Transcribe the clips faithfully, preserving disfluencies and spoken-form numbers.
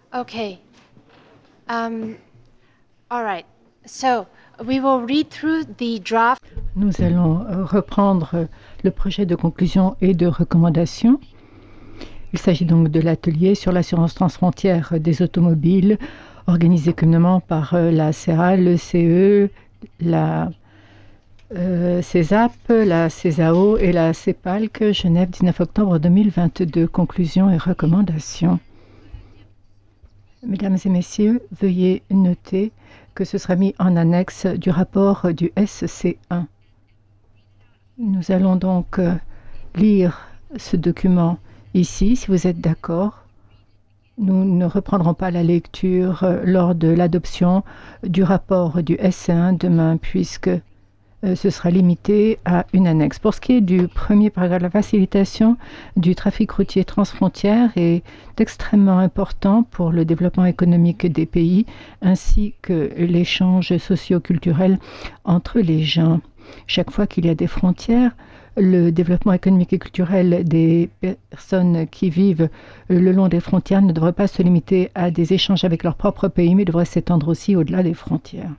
Okay. Um, all right. So we will read through the draft. Nous allons euh, reprendre euh, le projet de conclusion et de recommandation. Il s'agit donc de l'atelier sur l'assurance transfrontière des automobiles organisé communément par euh, la C E A, le C E, la euh, CESAP, la CESAO et la CEPALC, Genève, dix-neuf octobre deux mille vingt-deux. Conclusions et recommandations. Mesdames et messieurs, veuillez noter que ce sera mis en annexe du rapport du S C un. Nous allons donc euh, lire ce document ici, si vous êtes d'accord. Nous ne reprendrons pas la lecture euh, lors de l'adoption du rapport du S C un demain, puisque euh, ce sera limité à une annexe. Pour ce qui est du premier paragraphe, la facilitation du trafic routier transfrontière est extrêmement important pour le développement économique des pays, ainsi que l'échange socio-culturel entre les gens. Chaque fois qu'il y a des frontières, le développement économique et culturel des personnes qui vivent le long des frontières ne devrait pas se limiter à des échanges avec leur propre pays, mais devrait s'étendre aussi au-delà des frontières.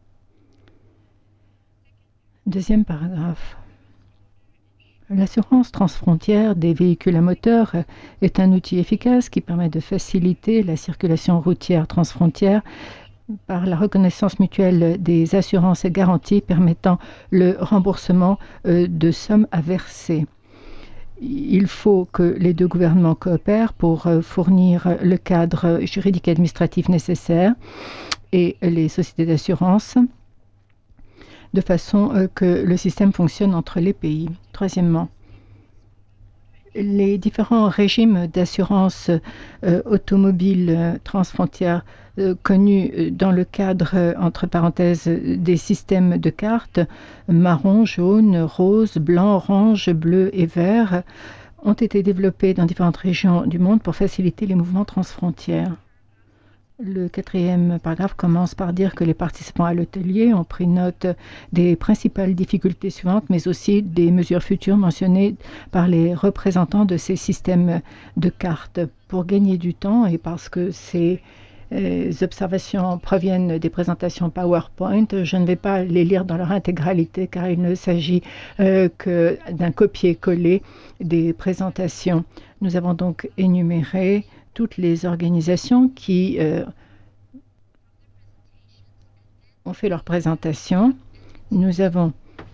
Deuxième paragraphe. L'assurance transfrontière des véhicules à moteur est un outil efficace qui permet de faciliter la circulation routière transfrontière par la reconnaissance mutuelle des assurances et garanties permettant le remboursement de sommes à verser. Il faut que les deux gouvernements coopèrent pour fournir le cadre juridique et administratif nécessaire et les sociétés d'assurance de façon que le système fonctionne entre les pays. Troisièmement, les différents régimes d'assurance euh, automobile euh, transfrontière euh, connus dans le cadre, euh, entre parenthèses, des systèmes de cartes marron, jaune, rose, blanc, orange, bleu et vert ont été développés dans différentes régions du monde pour faciliter les mouvements transfrontières. Le quatrième paragraphe commence par dire que les participants à l'atelier ont pris note des principales difficultés suivantes, mais aussi des mesures futures mentionnées par les représentants de ces systèmes de cartes. Pour gagner du temps et parce que ces euh, observations proviennent des présentations PowerPoint, je ne vais pas les lire dans leur intégralité car il ne s'agit euh, que d'un copier-coller des présentations. Nous avons donc énuméré toutes les organisations qui euh, ont fait leur présentation. Nous avons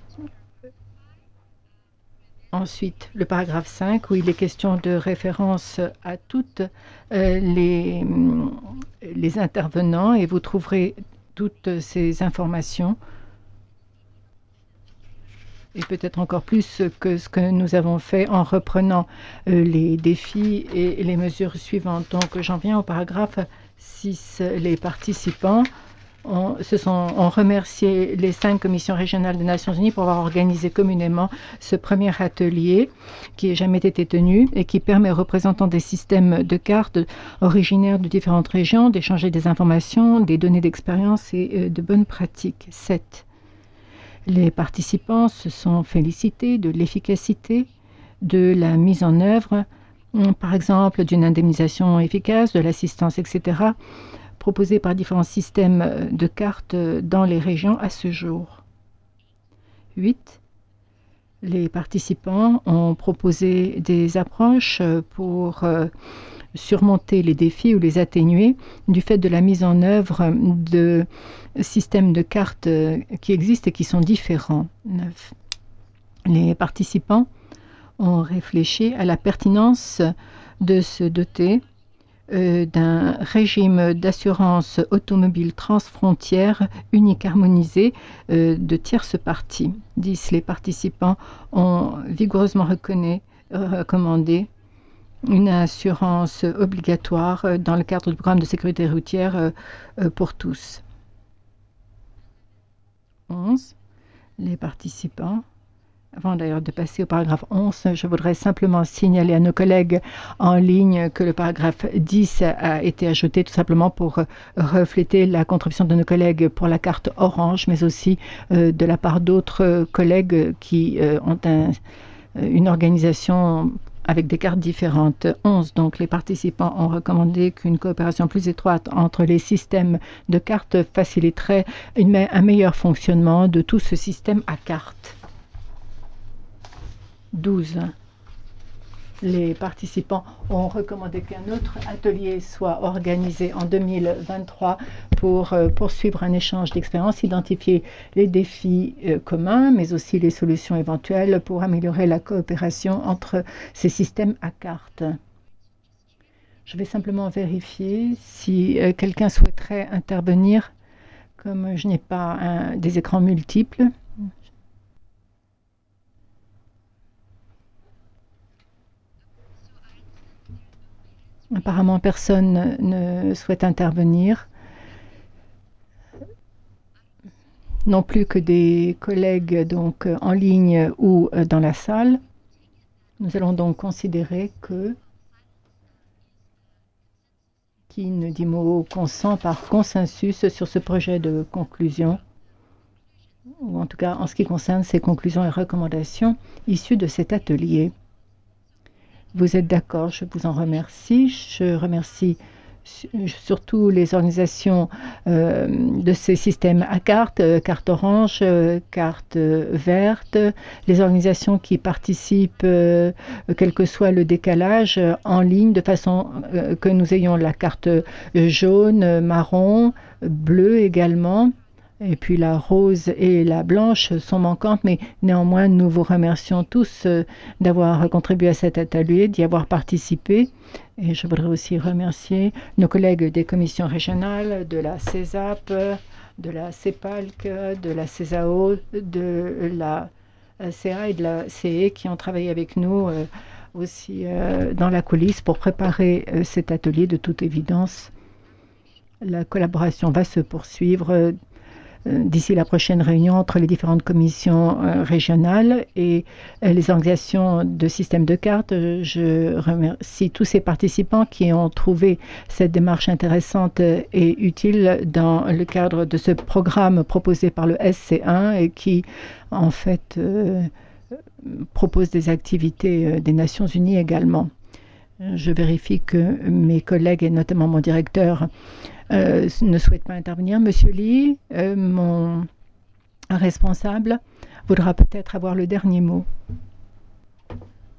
ensuite le paragraphe cinq où il est question de référence à toutes euh, les, les intervenants et vous trouverez toutes ces informations et peut-être encore plus que ce que nous avons fait en reprenant euh, les défis et les mesures suivantes. Donc j'en viens au paragraphe six. Les participants ont, se sont, ont remercié les cinq commissions régionales des Nations Unies pour avoir organisé communément ce premier atelier qui n'a jamais été tenu et qui permet aux représentants des systèmes de cartes originaires de différentes régions d'échanger des informations, des données d'expérience et euh, de bonnes pratiques. sept. Les participants se sont félicités de l'efficacité de la mise en œuvre, par exemple, d'une indemnisation efficace, de l'assistance, et cetera, proposée par différents systèmes de cartes dans les régions à ce jour. huit. Les participants ont proposé des approches pour surmonter les défis ou les atténuer du fait de la mise en œuvre de systèmes de cartes qui existent et qui sont différents. neuf. Les participants ont réfléchi à la pertinence de se doter euh, d'un régime d'assurance automobile transfrontière unique harmonisé euh, de tierces parties. dix. Les participants ont vigoureusement reconnu, recommandé une assurance obligatoire dans le cadre du programme de sécurité routière pour tous. onze. Les participants, avant d'ailleurs de passer au paragraphe onze, je voudrais simplement signaler à nos collègues en ligne que le paragraphe dix a été ajouté tout simplement pour refléter la contribution de nos collègues pour la carte orange, mais aussi euh, de la part d'autres collègues qui euh, ont un, une organisation avec des cartes différentes. onze, donc les participants ont recommandé qu'une coopération plus étroite entre les systèmes de cartes faciliterait une, un meilleur fonctionnement de tout ce système à cartes. douze. Les participants ont recommandé qu'un autre atelier soit organisé en deux mille vingt-trois pour euh, poursuivre un échange d'expériences, identifier les défis euh, communs, mais aussi les solutions éventuelles pour améliorer la coopération entre ces systèmes à cartes. Je vais simplement vérifier si euh, quelqu'un souhaiterait intervenir, comme je n'ai pas un, des écrans multiples. Apparemment, personne ne souhaite intervenir. Non plus que des collègues donc en ligne ou dans la salle. Nous allons donc considérer que qui ne dit mot consent par consensus sur ce projet de conclusion, ou en tout cas en ce qui concerne ces conclusions et recommandations issues de cet atelier. Vous êtes d'accord, je vous en remercie. Je remercie surtout les organisations euh, de ces systèmes à cartes, euh, carte orange, euh, carte euh, verte, les organisations qui participent, euh, quel que soit le décalage, euh, en ligne, de façon euh, que nous ayons la carte jaune, marron, bleue également. Et puis la rose et la blanche sont manquantes, mais néanmoins nous vous remercions tous euh, d'avoir contribué à cet atelier, d'y avoir participé. Et je voudrais aussi remercier nos collègues des commissions régionales, de la CESAP, de la CEPALC, de la CESAO, de la C A et de la C E qui ont travaillé avec nous euh, aussi euh, dans la coulisse pour préparer euh, cet atelier. De toute évidence, la collaboration va se poursuivre euh, d'ici la prochaine réunion entre les différentes commissions euh, régionales et euh, les organisations de systèmes de cartes. Je remercie tous ces participants qui ont trouvé cette démarche intéressante et utile dans le cadre de ce programme proposé par le S C un et qui, en fait, euh, propose des activités euh, des Nations Unies également. Je vérifie que mes collègues et notamment mon directeur Euh, ne souhaite pas intervenir. Monsieur Lee, euh, mon responsable, voudra peut-être avoir le dernier mot.